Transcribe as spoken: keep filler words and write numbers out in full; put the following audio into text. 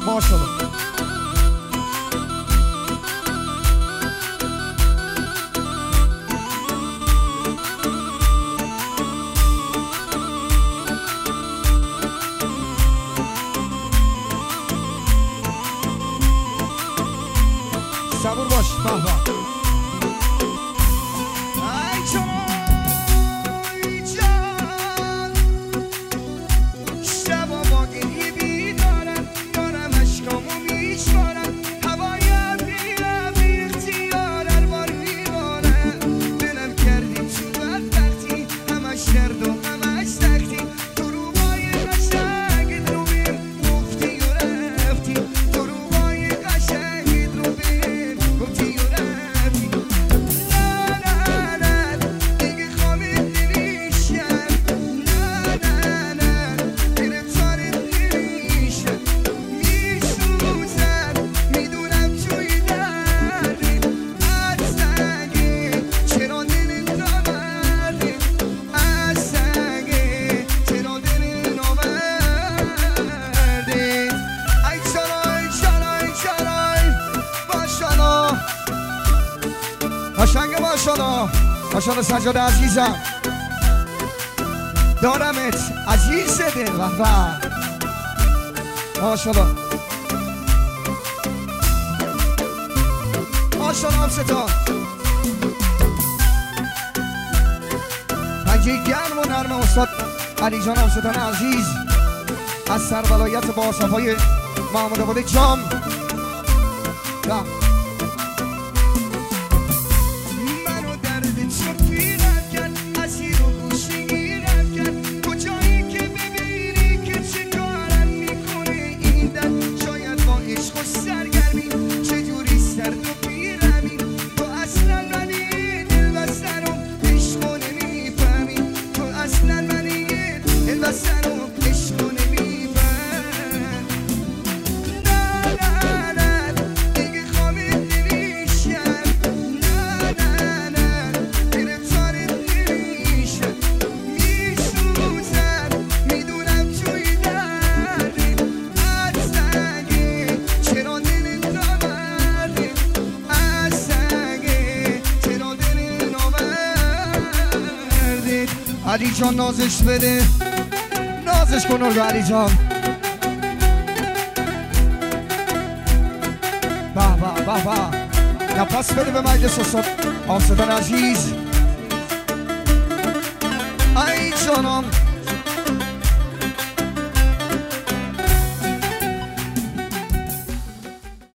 ماشاءالله. صبور باش. بابا قشنگ ماشاءالله. ماشاءالله سجاد عزیزم دارمت عزیز دل. و و ماشاءالله ماشاءالله. همستان پنجه گرم و نرم استاد علی جان همستان عزیز از سرولایت با صفای محمود آباد جام. و علی جان نازش بده، نازش کن رو علی جان. به به به به. نفس بده به مجلس استاد آفسدان عزیز. ای جانم